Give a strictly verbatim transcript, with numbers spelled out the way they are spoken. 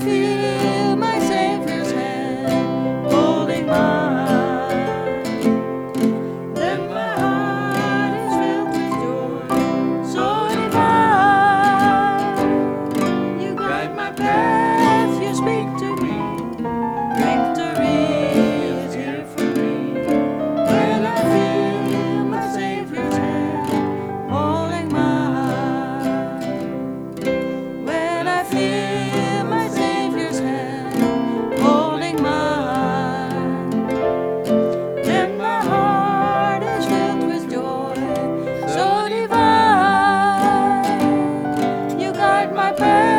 feel my Savior's hand holding mine, then my heart is filled with joy so divine. You guide my path, you speak to me, victory is here for me. When I feel my Savior's hand holding mine, when I feel my Savior's hand holding mine, then my heart is filled with joy so divine. You guide my path.